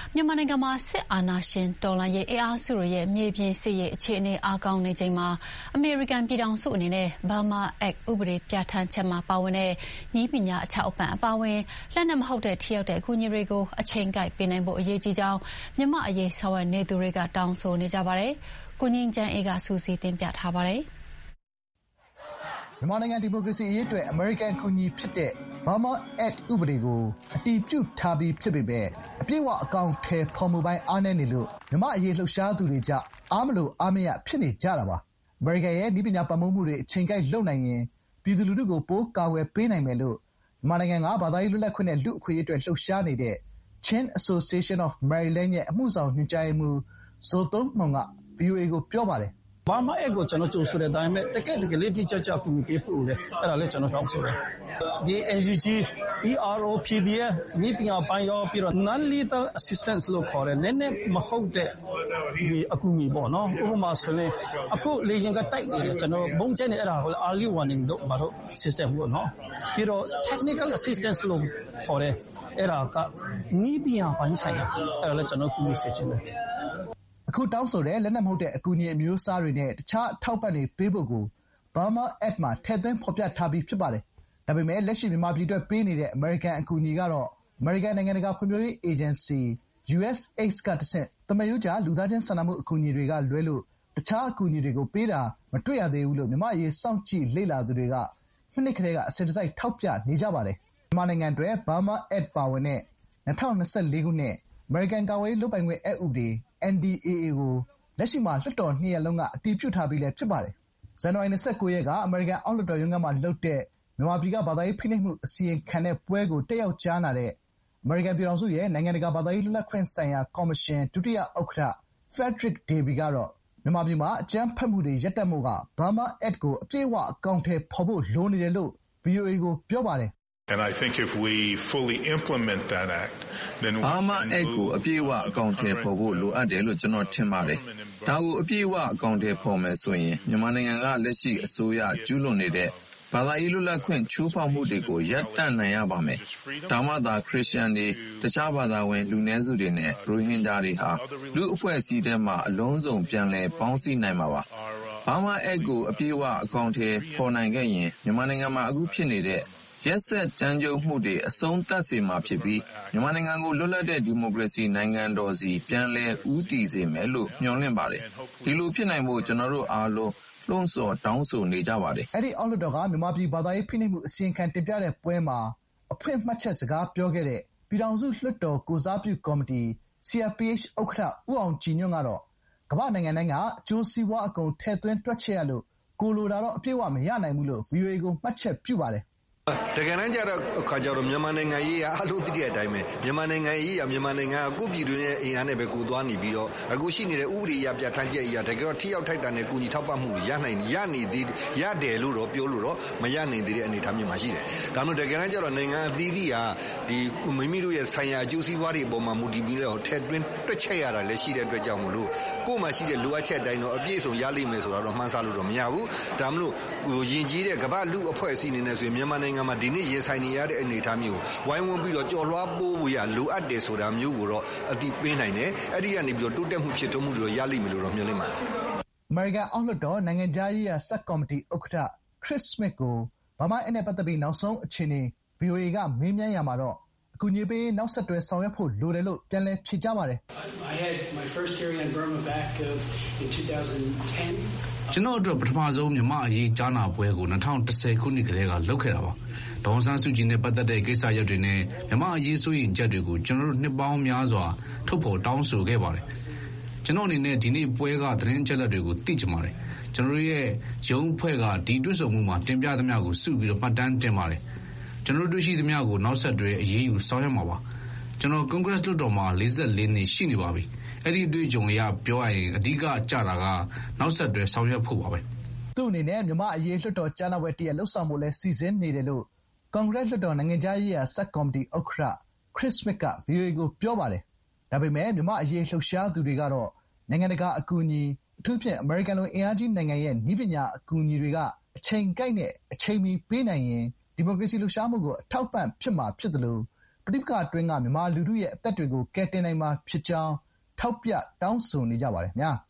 မြန်မာနိုင်ငံမှာစစ်အာဏာရှင်တော်လှန်ရေးအင်အားစုတွေရဲ့မြေပြင်စစ်ရေးအခြေအနေအားကောင်းနေချိန်မှာအမေရိကန်ပြည်ထောင်စုအနေနဲ့ Burma Act ဥပဒေပြဋ္ဌာန်းချက်မှာပါဝင်တဲ့နည်းပညာအထောက်အပံ့အပါအဝင်လက်နက်မဟုတ်တဲ့ထိရောက်တဲ့အကူအညီတွေကိုအချိန်ကိုက်ပေးနိုင်ဖို့အရေးကြီးကြောင်းမြန်မာအရေးဆောင်ရွက်နေသူတွေကတောင်းဆိုနေကြပါတယ်။ကိုငင်းချမ်းအေးကစူးစီးတင်ပြထားပါတယ်။မြန်မာနိုင်ငံဒီမိုကရေစီအရေးအတွက်အမေရိကန်အကူအညီဖြစ်တဲ့ Burma Act ဥပဒေကိုအတည်ပြုထားပြီးဖြစ်ပေမဲ့အပြည့်အဝအကောင်အထည်ဖော်မှုပိုင်းအားနည်းနေလို့မြန်မာအရေးလှုပ်ရှားသူတွေကြားအားမလိုအားမရဖြစ်နေကြတာပါ။အမေရိကန်ရဲ့နည်းပညာပံ့ပိုးမှုတွေအချိန်ကိုက်လုပ်နိုင်ရင်ပြည်သူလူထုကိုပိုကာကွယ်ပေးနိုင်မယ်လို့မြန်မာနိုင်ငံကဘာသာရေးလွတ်လပ်ခွင့်နဲ့လူ့အခွင့်အရေးအတွက်လှုပ်ရှားနေတဲ့ Chin Association of Maryland ရဲ့အမှုဆောင်ညွှန်ကြားရေးမှူးဇိုသုန်းမှုန်က VOA ကိုပြောပါတယ်။ Burma Act ကိုကျွန်တော်ကြိုဆိုတယ်ဒါပေမဲ့တကယ်လေးပြချက်ချက်ကူပေးဖို့လေအဲ့ဒါလည်းကျွန်တော်တောင်းဆိုတယ်ဒီ NUG ERO PDF နည်းပညာပိုင်းရောပြီးတော့ non lethal assistance လို့ခေါ်တယ်နည်းနည်းမဟုတ်တဲ့ဒီအကူအညီပေါ့နော်ဥပမာဆိုရင်အခုလေရင်ကတိုက်နေတယ်ကျွန်တော်ဘုံကျဲနေအဲ့ဒါဟို early warning တို့ဘာလို့ system ပေါ့နော်ပြီးတော့ technical assistance လို့ခေါ်တယ်အဲ့ဒါကနည်းပညာပိုင်းဆိုင်ရာအဲ့ဒါလည်းကျွန်တော်ကူညီစေချင်တယ်အခုတောင်းဆိုတဲ့လက်နက်မဟုတ်တဲ့အကူအညီအမျိုးအစားတွေနဲ့တခြားအထောက်အပံ့တွေပေးဖို့ကို Burma Act မှာထည့်သွင်းဖော်ပြထားပြီးဖြစ်ပါတယ်။ဒါပေမဲ့လက်ရှိမြန်မာပြည်အတွက်ပေးနေတဲ့အမေရိကန်အကူအညီကတော့အမေရိကန်နိုင်ငံတကာဖွံ့ဖြိုးရေးအေဂျင်စီ USAID ကတဆင့်သမားရိုးကျလူသားချင်းစာနာမှုအကူအညီတွေကလွဲလို့တခြားအကူအညီတွေကိုပေးတာမတွေ့ရသေးဘူးလို့မြန်မာ့အရေးစောင့်ကြည့်လေ့လာသူတွေကမနှစ်ကတည်းကအစဉ်တစိုက်ထောက်ပြနေကြပါတယ်။မြန်မာနိုင်ငံအတွက် Burma Act ပါဝင်တဲ့2024ခုနှစ်အမေရိကန်ကာကွယ်ရေးလုပ်ပိုင်ခွင့်အက်ဥပဒေ NDAA ကိုလက်ရှိမှာလွှတ်တော်နှစ်ရပ်လုံးကအတည်ပြုထားပြီးလည်းဖြစ်ပါတယ်။ဇန်နဝါရီ29ရက်ကအမေရိကန်အောက်လွှတ်တော်ရုံးခန်းမှာလုပ်တဲ့မြန်မာပြည်ကဘာသာရေးဖိနှိပ်မှုအစီရင်ခံတဲ့ပွဲကိုတက်ရောက်ကြားနာတဲ့အမေရိကန်ပြည်ထောင်စုရဲ့နိုင်ငံတကာဘာသာရေးလွတ်လပ်ခွင့်ဆိုင်ရာကော်မရှင်ဒုတိယဥက္ကဋ္ဌ Frederick Davy ကတော့မြန်မာပြည်မှာအကြမ်းဖက်မှုတွေရပ်တန့်ဖို့က Burma Act ကိုအပြည့်အဝအကောင်အထည်ဖော်ဖို့လိုနေတယ်လို့ VOA ကိုပြောပါတယ် And I think if we fully implement that act then Burma Act ကိုအပြည့်အဝအကောင်အထည်ဖော်ဖို့လိုအပ်တယ်လို့ကျွန်တော်ထင်ပါတယ်။ဒါကိုအပြည့်အဝအကောင်အထည်ဖော်မယ်ဆိုရင်မြန်မာနိုင်ငံကလက်ရှိအစိုးရကျူးလွန်နေတဲ့ဘာသာရေးလွတ်လပ်ခွင့်ချိုးဖောက်မှုတွေကိုရပ်တန့်နိုင်ရပါမယ်။ဒါမှသာခရစ်ယာန်တွေတခြားဘာသာဝင်လူနည်းစုတွေနဲ့ရိုဟင်ဂျာတွေဟာလူအဖွဲ့အစည်းထဲမှာအလုံးစုံပြန်လည်ပေါင်းစည်းနိုင်မှာပါ။ Burma Act ကိုအပြည့်အဝအကောင်အထည်ဖော်နိုင်ခဲ့ရင်မြန်မာနိုင်ငံမှာအခုဖြစ်နေတဲ့ရက်စက်ကြမ်းကြုတ်မှုတွေအဆုံးသတ်စေမှာဖြစ်ပြီးမြန်မာနိုင်ငံကိုလွတ်လပ်တဲ့ဒီမိုကရေစီနိုင်ငံတော်စီပြန်လည်ဦးတည်စေမယ်လို့မျှော်လင့်ပါတယ်။ဒီလိုဖြစ်နိုင်ဖို့ကျွန်တော်တို့အားလုံးလှုံ့ဆော်တောင်းဆိုနေကြပါတယ်။အဲဒီအောက်လွှတ်တော်ကမြန်မာပြည်ဘာသာရေးဖိနှိပ်မှုအစီရင်ခံတင်ပြတဲ့ပွဲမှာအဖွင့်မှတ်ချက်စကားပြောခဲ့တဲ့ပြည်ထောင်စုလွှတ်တော်ကိုယ်စားပြုကော်မတီ CRPH ဥက္ကဋ္ဌဦးအောင်ကြည်ညွန့်ကတော့ကမ္ဘာနိုင်ငံတိုင်းကအကျိုးစီးပွားအကုန်ထည့်သွင်းတွက်ချက်ရလို့ကိုလိုတာတော့အပြည့်အဝမရနိုင်ဘူးလို့ VOA ကိုမှတ်ချက်ပြုပါတယ်တကယ်တမ်းကျတော့အခါကျတော့မြန်မာနိုင်ငံရေးကအလို့သိတဲ့အတိုင်းပဲမြန်မာနိုင်ငံရေးကမြန်မာနိုင်ငံကကိုပြည်တွင်းရဲ့အင်အားနဲ့ပဲကိုသွားနေပြီးတော့အခုရှိနေတဲ့ဥပဒေအရပြဋ္ဌာန်းချက်အရတကယ်တော့ထိရောက်ထိုက်တာနဲ့ကုညီထောက်ပံ့မှုရနေသေးရတယ်လို့တော့ပြောလို့တော့မရနိုင်သေးတဲ့အနေအထားမျိုးမှာရှိတယ်။ဒါမှမဟုတ်တကယ်တမ်းကျတော့နိုင်ငံအသီးသီးကဒီမိမိတို့ရဲ့ဆိုင်ရာအကျိုးစီးပွားတွေအပေါ်မှာမူတည်ပြီးတော့ထည့်သွင်းတွက်ချက်ရတာလည်းရှိတဲ့အတွက်ကြောင့်မလို့ကိုယ်မှရှိတဲ့လိုအပ်ချက်တိုင်းတော့အပြည့်အစုံရလိမ့်မယ်ဆိုတာတော့မှန်းဆလို့တော့မရဘူး။ဒါမှမဟုတ်ယဉ်ကျေးတဲ့ကမ္ဘာလူအဖွဲ့အစည်းအနေနဲ့ဆိုရင်မြန်မာနိုင်ငံမှာဒီနေ့ရင်ဆိုင်နေရတဲ့အနေအထားမျိုးဝိုင်းဝန်းပြီးတော့ကြော်လွှားပိုးဖို့ရလိုအပ်တယ်ဆိုတာမျိုးကိုတော့အတိပေးနိုင်တယ်အဲ့ဒီကနေပြီးတော့တိုးတက်မှုဖြစ်ထွန်းမှုတွေရလိမ့်မယ်လို့တော့မျှော်လင့်ပါတယ်အမေရိကန်အောက်လွှတ်တော်နိုင်ငံခြားရေးရာစက်ကော်မတီဥက္ကဋ္ဌ Chris Smith ကိုဘာမှအနဲ့ပတ်သက်ပြီးနောက်ဆုံးအခြေအနေ VOA ကမေးမြန်းရမှာတော့အကူအညီပေးနောက်ဆက်တွဲဆောင်ရွက်ဖို့လိုတယ်လို့ပြန်လည်ဖြေကြားပါတယ် I had my first hearing on Burma back in 2010 ကျွန်တော်တို့ပထမဆုံးမြန်မာအရေးကြားနာပွဲကို2010ခုနှစ်ကတည်းကလုပ်ခဲ့တာပါ။ဒေါ်အောင်ဆန်းစုကြည်နဲ့ပတ်သက်တဲ့ကိစ္စရပ်တွေနဲ့မြန်မာအရေးဆိုရင်ချက်တွေကိုကျွန်တော်တို့နှစ်ပေါင်းများစွာထုတ်ဖော်တောင်းဆိုခဲ့ပါတယ်။ကျွန်တော်အနေနဲ့ဒီနေ့ပွဲကသတင်းချက်လက်တွေကိုသိချင်ပါတယ်။ကျွန်တော်တို့ရဲ့ရုံးအဖွဲ့ကဒီတွေ့ဆုံမှုမှာတင်ပြသမျှကိုစုပြီးတော့မှတ်တမ်းတင်ပါတယ်။ကျွန်တော်တို့ရှိသမျှကိုနောက်ဆက်တွဲအရေးယူဆောင်ရွက်မှာပါ။ကျွန်တော် Congress လွှတ်တော်မှာ44နှစ်ရှိနေပါပြီ။အဲ့ဒီအတွေ့အကြုံအရပြောရရင်အဓိကကြတာကနောက်ဆက်တွဲဆောင်ရွက်ဖို့ပါပဲသူ့အနေနဲ့မြန်မာအရေးလွှတ်တော်ကြားနာပွဲတရက်လှုပ်ဆောင်ဖို့လဲစီစဉ်နေတယ်လို့ကွန်ဂရက်လွှတ်တော်နိုင်ငံခြားရေးရာစက်ကော်မတီဥက္ကဋ္ဌ Chris Smith က VOA ကိုပြောပါတယ်။ဒါပေမဲ့မြန်မာအရေးလှုပ်ရှားသူတွေကတော့နိုင်ငံတကာအကူအညီအထူးဖြင့်အမေရိကန်လိုအင်အားကြီးနိုင်ငံရဲ့နည်းပညာအကူအညီတွေကအချိန်ကိုက်နဲ့အချိန်မီပေးနိုင်ရင်ဒီမိုကရေစီလှုပ်ရှားမှုကိုအထောက်အပံ့ဖြစ်မှာဖြစ်တယ်လို့ဋိပက္ခအတွင်းကမြန်မာလူထုရဲ့အသက်တွေကိုကယ်တင်နိုင်မှာဖြစ်ကြောင်းထောက်ပြတောင်းဆိုနေကြပါတယ်ခင်ဗျာ။